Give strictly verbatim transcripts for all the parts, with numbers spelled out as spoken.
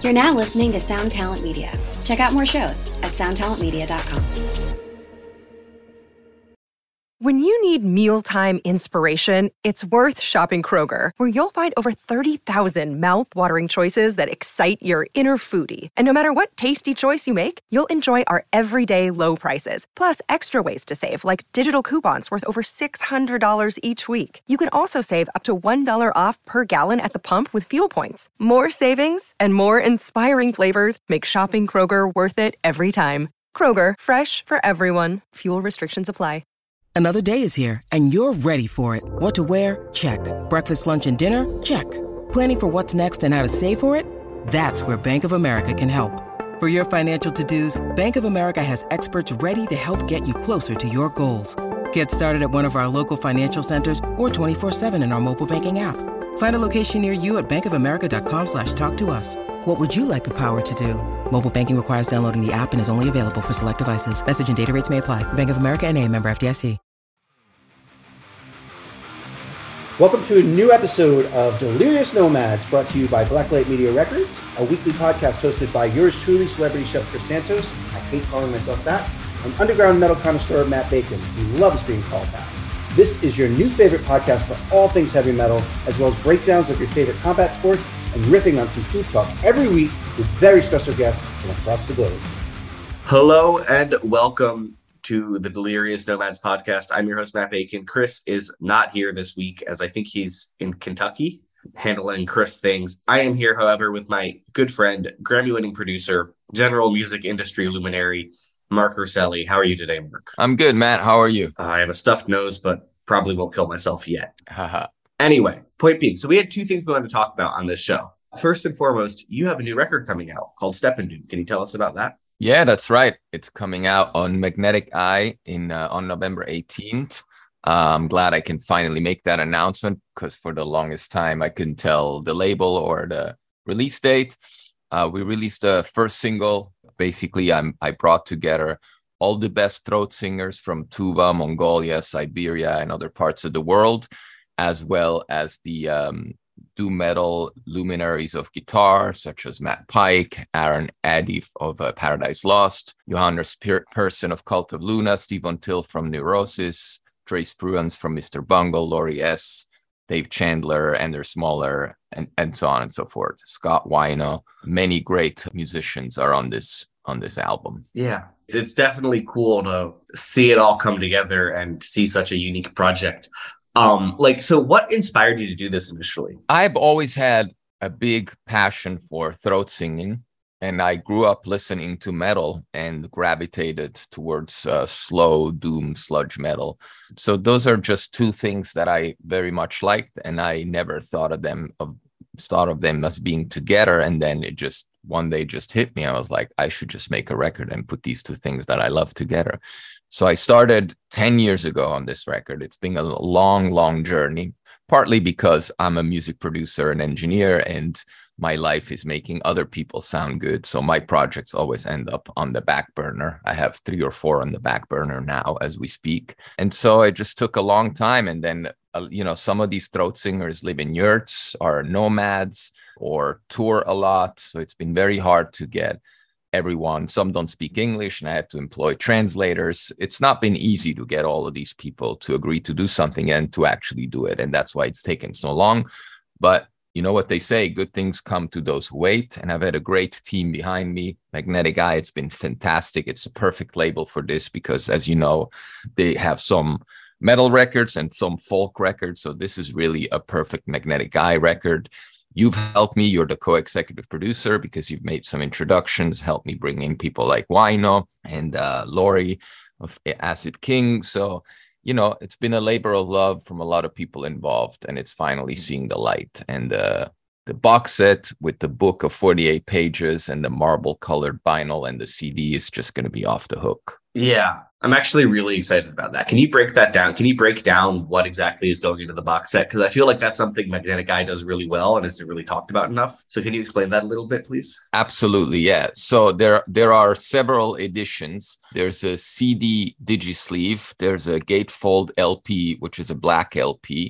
You're now listening to Sound Talent Media. Check out more shows at sound talent media dot com. When you need mealtime inspiration, it's worth shopping Kroger, where you'll find over thirty thousand mouth-watering choices that excite your inner foodie. And no matter what tasty choice you make, you'll enjoy our everyday low prices, plus extra ways to save, like digital coupons worth over six hundred dollars each week. You can also save up to one dollar off per gallon at the pump with fuel points. More savings and more inspiring flavors make shopping Kroger worth it every time. Kroger, fresh for everyone. Fuel restrictions apply. Another day is here, and you're ready for it. What to wear? Check. Breakfast, lunch, and dinner? Check. Planning for what's next and how to save for it? That's where Bank of America can help. For your financial to-dos, Bank of America has experts ready to help get you closer to your goals. Get started at one of our local financial centers or twenty-four seven in our mobile banking app. Find a location near you at bankofamerica.com slash talk to us. What would you like the power to do? Mobile banking requires downloading the app and is only available for select devices. Message and data rates may apply. Bank of America N A, member F D I C. Welcome to a new episode of Delirious Nomads, brought to you by Blacklight Media Records, a weekly podcast hosted by yours truly, celebrity chef Chris Santos. I hate calling myself that. And underground metal connoisseur Matt Bacon, who loves being called that. This is your new favorite podcast for all things heavy metal, as well as breakdowns of your favorite combat sports and riffing on some food talk every week with very special guests from across the globe. Hello and welcome to the Delirious Nomads podcast. I'm your host, Matt Bacon. Chris is not here this week, as I think he's in Kentucky handling Chris things. I am here, however, with my good friend, Grammy-winning producer, general music industry luminary, Mark Urselli. How are you today, Mark? I'm good, Matt. How are you? Uh, I have a stuffed nose, but probably won't kill myself yet. Anyway, point being, so we had two things we wanted to talk about on this show. First and foremost, you have a new record coming out called Steppendoom. Can you tell us about that? Yeah, that's right. It's coming out on Magnetic Eye in uh, on November eighteenth. Uh, I'm glad I can finally make that announcement, because for the longest time I couldn't tell the label or the release date. Uh, we released the first single. Basically, I'm I brought together all the best throat singers from Tuva, Mongolia, Siberia, and other parts of the world, as well as the um, doom metal luminaries of guitar, such as Matt Pike, Aaron Adif of uh, Paradise Lost, Johannes Persson of Cult of Luna, Steve Till from Neurosis, Trace Pruans from Mister Bungle, Laurie S., Dave Chandler, Anders Smaller, and, and so on and so forth. Scott Wino. Many great musicians are on this on this album. Yeah, it's definitely cool to see it all come together and see such a unique project. Um, like, so what inspired you to do this initially? I've always had a big passion for throat singing, and I grew up listening to metal and gravitated towards uh, slow doom sludge metal. So those are just two things that I very much liked, and I never thought of them of thought of them as being together. And then it just one day just hit me. I was like, I should just make a record and put these two things that I love together. So I started ten years ago on this record. It's been a long, long journey, partly because I'm a music producer and engineer, and my life is making other people sound good. So my projects always end up on the back burner. I have three or four on the back burner now as we speak. And so it just took a long time. And then, uh, you know, some of these throat singers live in yurts, are nomads, or tour a lot. So it's been very hard to get everyone. Some don't speak English, and I had to employ translators. It's not been easy to get all of these people to agree to do something and to actually do it. And that's why it's taken so long. But you know what they say, good things come to those who wait. And I've had a great team behind me. Magnetic Eye, it's been fantastic. It's a perfect label for this because, as you know, they have some metal records and some folk records. So this is really a perfect Magnetic Eye record. You've helped me. You're the co-executive producer because you've made some introductions, helped me bring in people like Wino and uh, Laurie of Acid King. So, you know, it's been a labor of love from a lot of people involved, and it's finally seeing the light. And uh, the box set with the book of forty-eight pages and the marble colored vinyl and the C D is just going to be off the hook. Yeah, I'm actually really excited about that. Can you break that down? Can you break down what exactly is going into the box set? Because I feel like that's something Magnetic Eye does really well and isn't really talked about enough. So can you explain that a little bit, please? Absolutely, yeah. So there, there are several editions. There's a C D digi-sleeve. There's a gatefold L P, which is a black L P.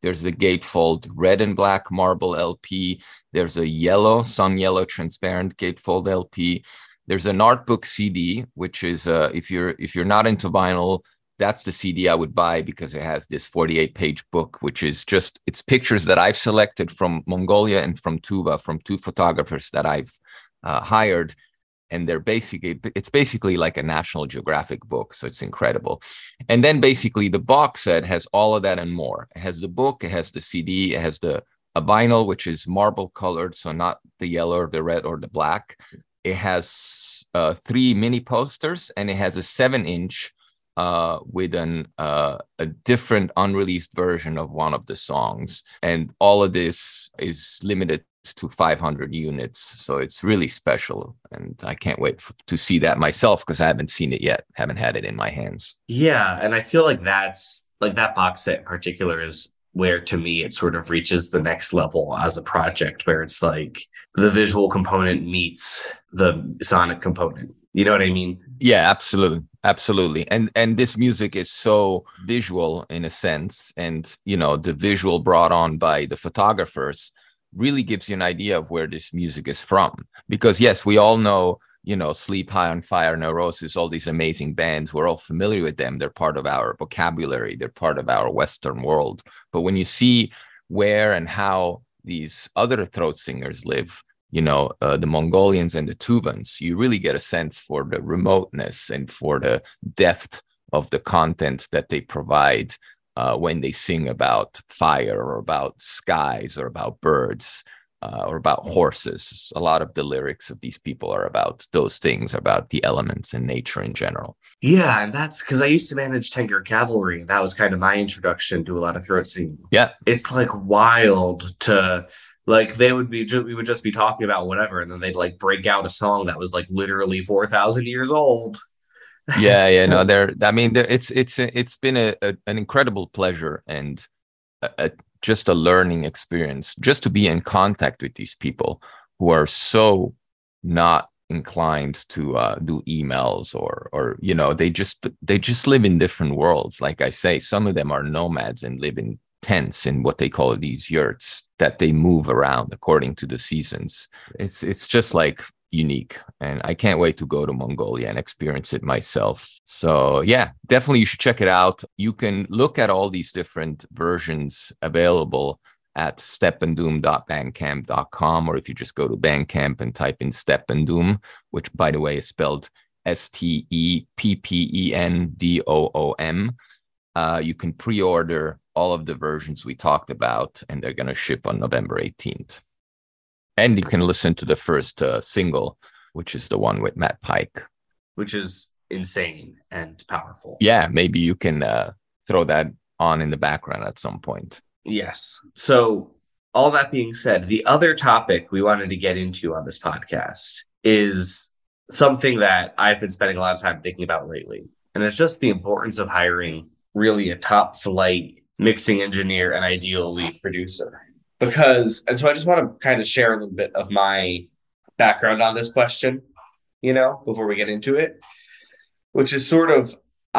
There's the gatefold red and black marble L P. There's a yellow, sun yellow transparent gatefold L P. There's an art book C D, which is uh, if you're if you're not into vinyl, that's the C D I would buy because it has this forty-eight page book, which is just, it's pictures that I've selected from Mongolia and from Tuva, from two photographers that I've uh, hired. And they're basically, it's basically like a National Geographic book. So it's incredible. And then basically the box set has all of that and more. It has the book, it has the C D, it has the a vinyl, which is marble colored. So not the yellow or the red or the black. It has uh, three mini posters, and it has a seven inch uh, with an uh, a different unreleased version of one of the songs. And all of this is limited to five hundred units. So it's really special. And I can't wait f- to see that myself because I haven't seen it yet. Haven't had it in my hands. Yeah. And I feel like that's like that box set in particular is where, to me, it sort of reaches the next level as a project where it's like the visual component meets the sonic component. You know what I mean? Yeah, absolutely. Absolutely. And and this music is so visual in a sense. And, you know, the visual brought on by the photographers really gives you an idea of where this music is from. Because, yes, we all know, you know, Sleep High on Fire, Neurosis, all these amazing bands. We're all familiar with them. They're part of our vocabulary. They're part of our Western world. But when you see where and how these other throat singers live, you know, uh, the Mongolians and the Tuvans, you really get a sense for the remoteness and for the depth of the content that they provide uh, when they sing about fire or about skies or about birds uh, or about horses. A lot of the lyrics of these people are about those things, about the elements and nature in general. Yeah, and that's because I used to manage Tiger Cavalry. That was kind of my introduction to a lot of throat singing. Yeah. It's like wild to... Like they would be, we would just be talking about whatever, and then they'd like break out a song that was like literally four thousand years old. yeah, yeah, no, there. I mean, there, it's it's it's been a, a an incredible pleasure and a, a, just a learning experience, just to be in contact with these people who are so not inclined to uh, do emails or or you know they just they just live in different worlds. Like I say, some of them are nomads and live in tents in what they call these yurts that they move around according to the seasons. It's it's just like unique, and I can't wait to go to Mongolia and experience it myself. So yeah, definitely you should check it out. You can look at all these different versions available at steppendoom dot bandcamp dot com, or if you just go to Bandcamp and type in Steppendoom, which by the way is spelled S T E P P E N D O O M. Uh, you can pre-order all of the versions we talked about, and they're going to ship on November eighteenth. And you can listen to the first uh, single, which is the one with Matt Pike. Which is insane and powerful. Yeah, maybe you can uh, throw that on in the background at some point. Yes. So all that being said, the other topic we wanted to get into on this podcast is something that I've been spending a lot of time thinking about lately. And it's just the importance of hiring really a top flight mixing engineer and ideally producer. Because, and so I just want to kind of share a little bit of my background on this question, you know, before we get into it, which is sort of,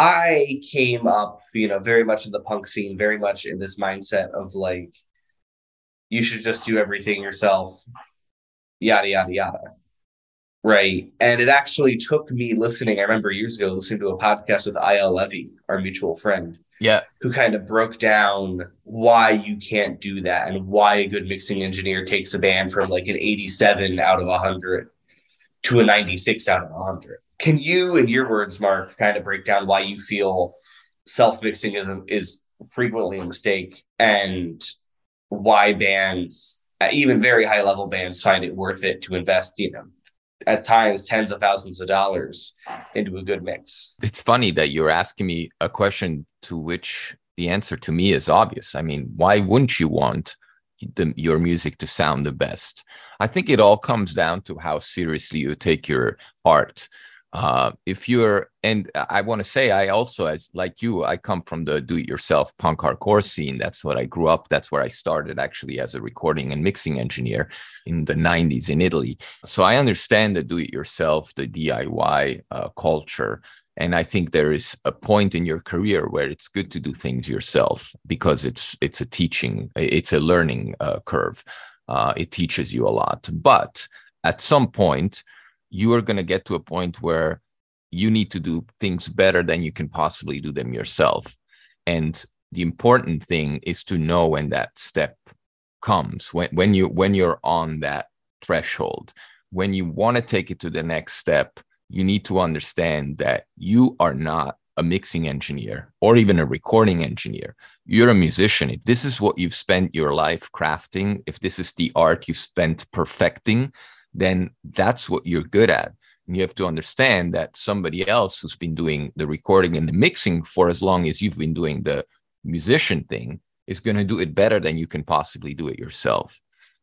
I came up, you know, very much in the punk scene, very much in this mindset of like, you should just do everything yourself, yada, yada, yada. Right. And it actually took me listening. I remember years ago listening to a podcast with I L Levy, our mutual friend. Yeah. Who kind of broke down why you can't do that and why a good mixing engineer takes a band from like an eighty-seven out of one hundred to a ninety-six out of one hundred. Can you, in your words, Mark, kind of break down why you feel self-mixing is, is frequently a mistake and why bands, even very high-level bands, find it worth it to invest, you know, at times tens of thousands of dollars into a good mix? It's funny that you're asking me a question to which the answer to me is obvious. I mean, why wouldn't you want the, your music to sound the best? I think it all comes down to how seriously you take your art. Uh, if you're, and I want to say, I also, as like you, I come from the do-it-yourself punk hardcore scene. That's what I grew up. That's where I started actually as a recording and mixing engineer in the nineties in Italy. So I understand the do-it-yourself, the D I Y uh, culture. And I think there is a point in your career where it's good to do things yourself because it's it's a teaching, it's a learning uh, curve. Uh, it teaches you a lot. But at some point, you are going to get to a point where you need to do things better than you can possibly do them yourself. And the important thing is to know when that step comes, when, when, you, when you're on that threshold. When you want to take it to the next step, you need to understand that you are not a mixing engineer or even a recording engineer. You're a musician. If this is what you've spent your life crafting, if this is the art you spent perfecting, then that's what you're good at. And you have to understand that somebody else who's been doing the recording and the mixing for as long as you've been doing the musician thing is going to do it better than you can possibly do it yourself.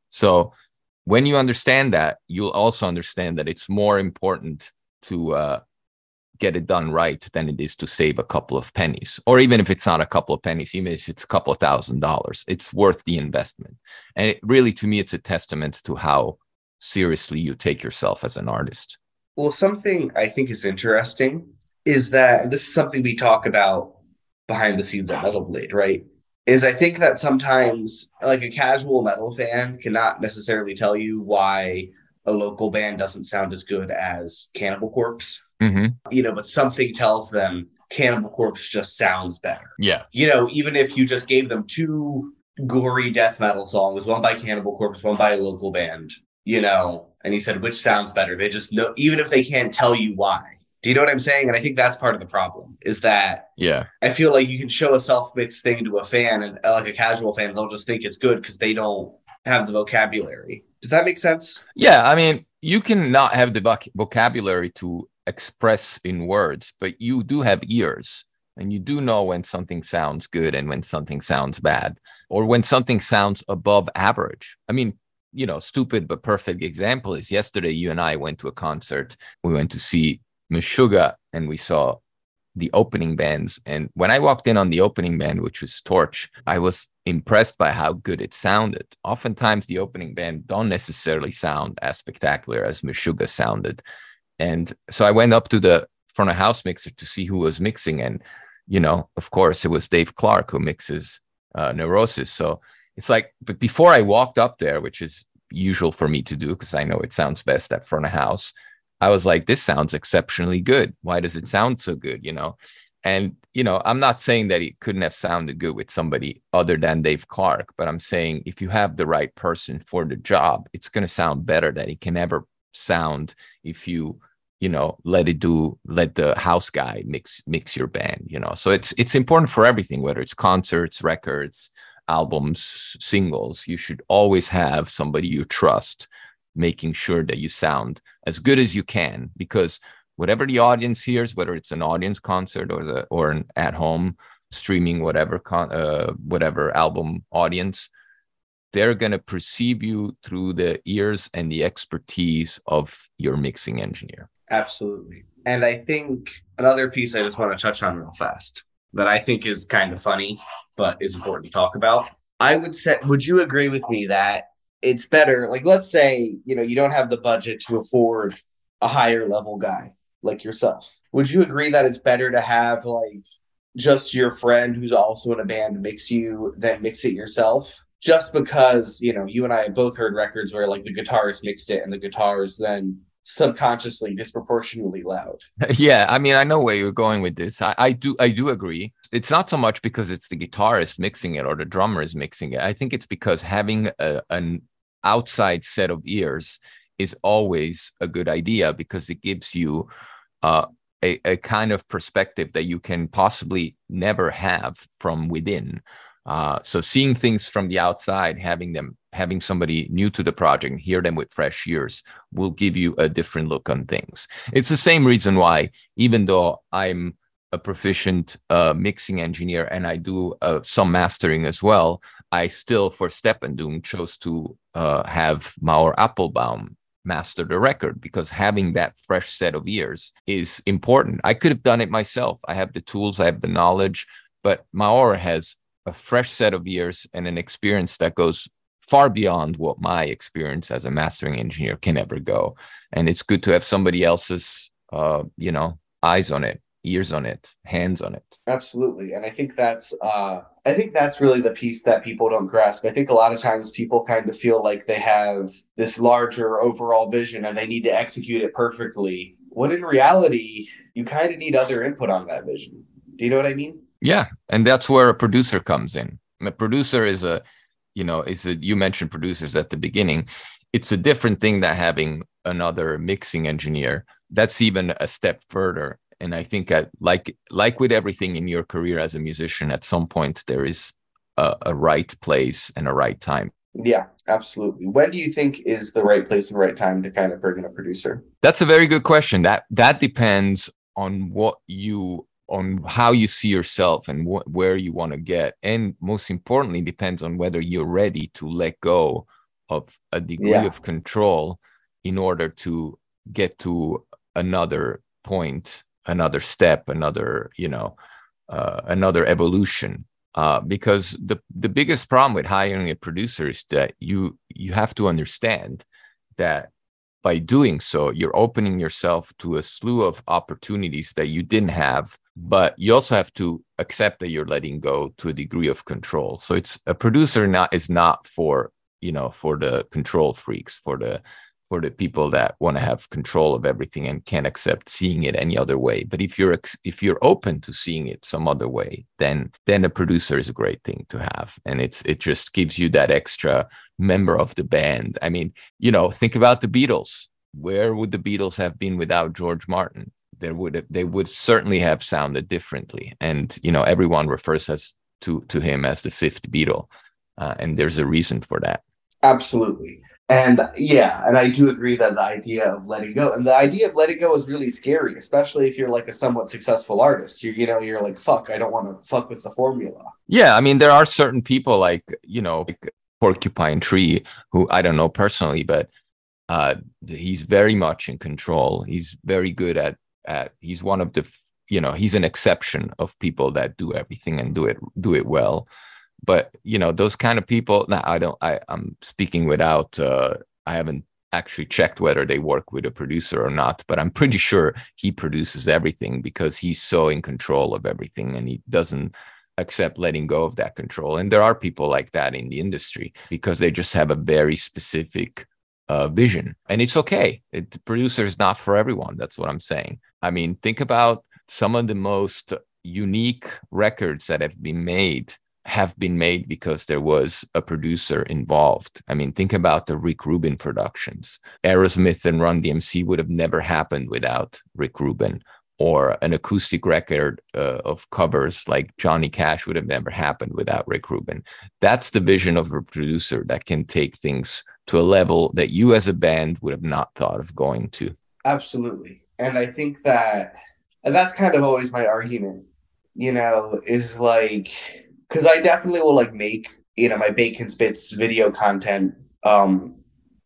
So when you understand that, you'll also understand that it's more important to uh, get it done right than it is to save a couple of pennies. Or even if it's not a couple of pennies, even if it's a couple of thousand dollars, it's worth the investment. And it really, to me, it's a testament to how seriously you take yourself as an artist. Well, something I think is interesting is that, and this is something we talk about behind the scenes at Metal Blade, right? Is I think that sometimes like a casual metal fan cannot necessarily tell you why a local band doesn't sound as good as Cannibal Corpse. Mm-hmm. You know, but something tells them Cannibal Corpse just sounds better. Yeah. You know, even if you just gave them two gory death metal songs, one by Cannibal Corpse, one by a local band, you know, and he said, which sounds better? They just know, even if they can't tell you why. Do you know what I'm saying? And I think that's part of the problem is that yeah, I feel like you can show a self-mixed thing to a fan and uh, like a casual fan, they'll just think it's good because they don't have the vocabulary. Does that make sense? Yeah. I mean, you can not have the voc- vocabulary to express in words, but you do have ears and you do know when something sounds good and when something sounds bad or when something sounds above average. I mean, you know, stupid but perfect example is yesterday you and I went to a concert. We went to see Meshuggah and we saw the opening bands. And when I walked in on the opening band, which was Torch, I was impressed by how good it sounded. Oftentimes the opening band don't necessarily sound as spectacular as Meshuggah sounded. And so I went up to the front of house mixer to see who was mixing. And, you know, of course, it was Dave Clark who mixes uh, Neurosis. So it's like, but before I walked up there, which is usual for me to do because I know it sounds best at front of house, I was like, this sounds exceptionally good. Why does it sound so good? You know, and, you know, I'm not saying that it couldn't have sounded good with somebody other than Dave Clark, but I'm saying if you have the right person for the job, it's going to sound better than it can ever sound if you, you know, let it do, let the house guy mix, mix your band, you know. So it's, it's important for everything, whether it's concerts, records, albums, singles. You should always have somebody you trust making sure that you sound as good as you can, because whatever the audience hears, whether it's an audience concert or the or an at-home streaming whatever con, uh, whatever album audience, they're going to perceive you through the ears and the expertise of your mixing engineer. Absolutely. And I think another piece I just want to touch on real fast that I think is kind of funny, but is important to talk about. I would say, would you agree with me that it's better, like, let's say, you know, you don't have the budget to afford a higher level guy like yourself. Would you agree that it's better to have like just your friend who's also in a band mix you than mix it yourself? Just because, you know, you and I have both heard records where like the guitarist mixed it and the guitar's then subconsciously disproportionately loud. Yeah, I mean, I know where you're going with this. I, I do I do agree. It's not so much because it's the guitarist mixing it or the drummer is mixing it. I think it's because having a, an outside set of ears is always a good idea because it gives you uh, a, a kind of perspective that you can possibly never have from within. Uh, so seeing things from the outside, having them, having somebody new to the project, hear them with fresh ears will give you a different look on things. It's the same reason why, even though I'm a proficient uh, mixing engineer and I do uh, some mastering as well, I still, for Steppendoom, chose to uh, have Maor Applebaum master the record because having that fresh set of ears is important. I could have done it myself. I have the tools, I have the knowledge, but Maor has a fresh set of ears and an experience that goes far beyond what my experience as a mastering engineer can ever go. And it's good to have somebody else's, uh, you know, eyes on it. ears on it, hands on it. Absolutely. And I think that's uh I think that's really the piece that people don't grasp. I think a lot of times people kind of feel like they have this larger overall vision and they need to execute it perfectly, when in reality you kind of need other input on that vision. Do you know what I mean? Yeah. And that's where a producer comes in. A producer is a, you know, is a, you mentioned producers at the beginning. It's a different thing than having another mixing engineer. That's even a step further. And I think at, like like with everything in your career as a musician, at some point there is a, a right place and a right time. Yeah, absolutely. When do you think is the right place and right time to kind of bring in a producer? That's a very good question. That that depends on what you on how you see yourself and wh- where you want to get, and most importantly, depends on whether you're ready to let go of a degree Yeah. of control in order to get to another point, another step, another, you know, uh, another evolution. Uh, because the the biggest problem with hiring a producer is that you you have to understand that by doing so, you're opening yourself to a slew of opportunities that you didn't have, but you also have to accept that you're letting go to a degree of control. So it's a producer not is not for, you know, for the control freaks, for the for the people that want to have control of everything and can't accept seeing it any other way. But if you're ex- if you're open to seeing it some other way, then then a producer is a great thing to have, and it's it just gives you that extra member of the band. I mean, you know, think about the Beatles. Where would the Beatles have been without George Martin? There would have, they would certainly have sounded differently. And you know, everyone refers us to to him as the fifth Beatle, uh, and there's a reason for that. Absolutely. And yeah, and I do agree that the idea of letting go and the idea of letting go is really scary, especially if you're like a somewhat successful artist. You you know, you're like, fuck, I don't want to fuck with the formula. Yeah, I mean, there are certain people like, you know, like Porcupine Tree, who I don't know personally, but uh, he's very much in control. He's very good at, at he's one of the, you know, he's an exception of people that do everything and do it, do it well. But, you know, those kind of people, now I don't, I, I'm speaking without, uh, I haven't actually checked whether they work with a producer or not, but I'm pretty sure he produces everything because he's so in control of everything and he doesn't accept letting go of that control. And there are people like that in the industry because they just have a very specific uh, vision, and it's okay. It, the producer is not for everyone. That's what I'm saying. I mean, think about some of the most unique records that have been made have been made because there was a producer involved. I mean, think about the Rick Rubin productions. Aerosmith and Run D M C would have never happened without Rick Rubin, or an acoustic record uh, of covers like Johnny Cash would have never happened without Rick Rubin. That's the vision of a producer that can take things to a level that you as a band would have not thought of going to. Absolutely. And I think that, and that's kind of always my argument, you know, is like, because I definitely will like make, you know, my Bacon Spits video content um,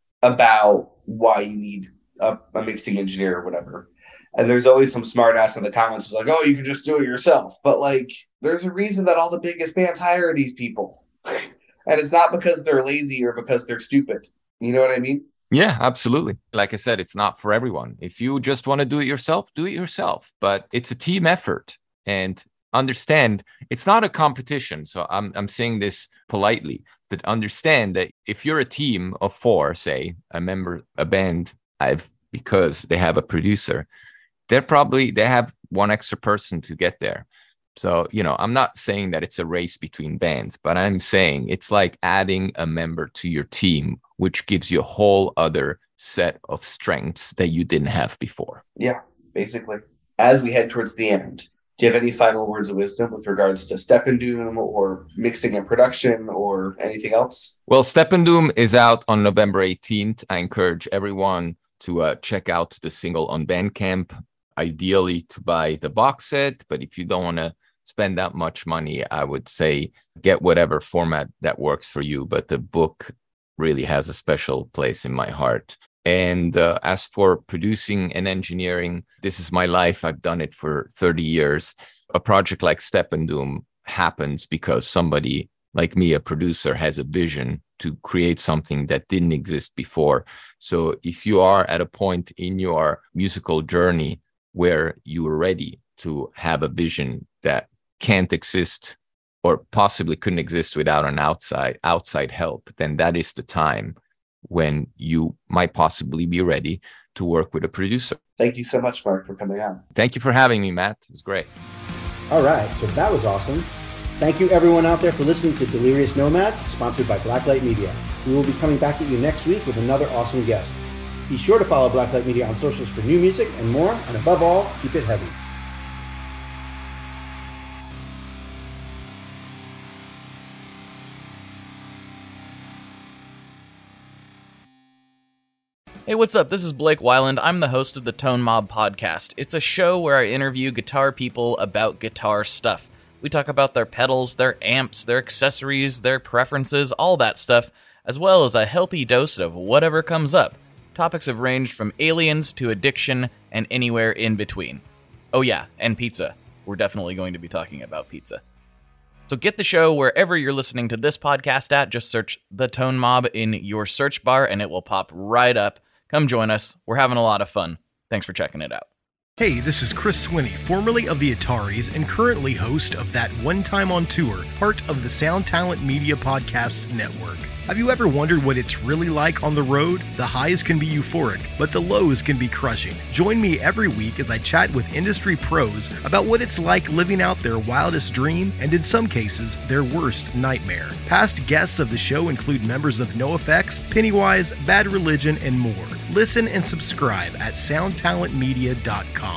about why you need a, a mixing engineer or whatever. And there's always some smart ass in the comments who's like, oh, you can just do it yourself. But like, there's a reason that all the biggest bands hire these people. And it's not because they're lazy or because they're stupid. You know what I mean? Yeah, absolutely. Like I said, it's not for everyone. If you just want to do it yourself, do it yourself. But it's a team effort. And understand it's not a competition. So I'm I'm saying this politely, but understand that if you're a team of four, say a member, a band, I've because they have a producer, they're probably they have one extra person to get there. So, you know, I'm not saying that it's a race between bands, but I'm saying it's like adding a member to your team, which gives you a whole other set of strengths that you didn't have before. Yeah, basically. As we head towards the end, do you have any final words of wisdom with regards to Steppendoom or mixing and production or anything else? Well, Steppendoom is out on November eighteenth. I encourage everyone to uh, check out the single on Bandcamp, ideally to buy the box set. But if you don't want to spend that much money, I would say get whatever format that works for you. But the book really has a special place in my heart. And uh, as for producing and engineering, this is my life. I've done it for thirty years. A project like Steppendoom happens because somebody like me, a producer, has a vision to create something that didn't exist before. So if you are at a point in your musical journey where you are ready to have a vision that can't exist or possibly couldn't exist without an outside outside help, then that is the time when you might possibly be ready to work with a producer. Thank you so much, Mark, for coming on. Thank you for having me, Matt. It was great. All right, so that was awesome. Thank you everyone out there for listening to Delirious Nomads, sponsored by Blacklight Media. We will be coming back at you next week with another awesome guest. Be sure to follow Blacklight Media on socials for new music and more, and above all, keep it heavy. Hey, what's up? This is Blake Weiland. I'm the host of the Tone Mob Podcast. It's a show where I interview guitar people about guitar stuff. We talk about their pedals, their amps, their accessories, their preferences, all that stuff, as well as a healthy dose of whatever comes up. Topics have ranged from aliens to addiction and anywhere in between. Oh yeah, and pizza. We're definitely going to be talking about pizza. So get the show wherever you're listening to this podcast at. Just search The Tone Mob in your search bar and it will pop right up. Come join us. We're having a lot of fun. Thanks for checking it out. Hey, this is Chris Swinney, formerly of the Ataris and currently host of That One Time on Tour, part of the Sound Talent Media Podcast Network. Have you ever wondered what it's really like on the road? The highs can be euphoric, but the lows can be crushing. Join me every week as I chat with industry pros about what it's like living out their wildest dream and, in some cases, their worst nightmare. Past guests of the show include members of NoFX, Pennywise, Bad Religion, and more. Listen and subscribe at sound talent media dot com.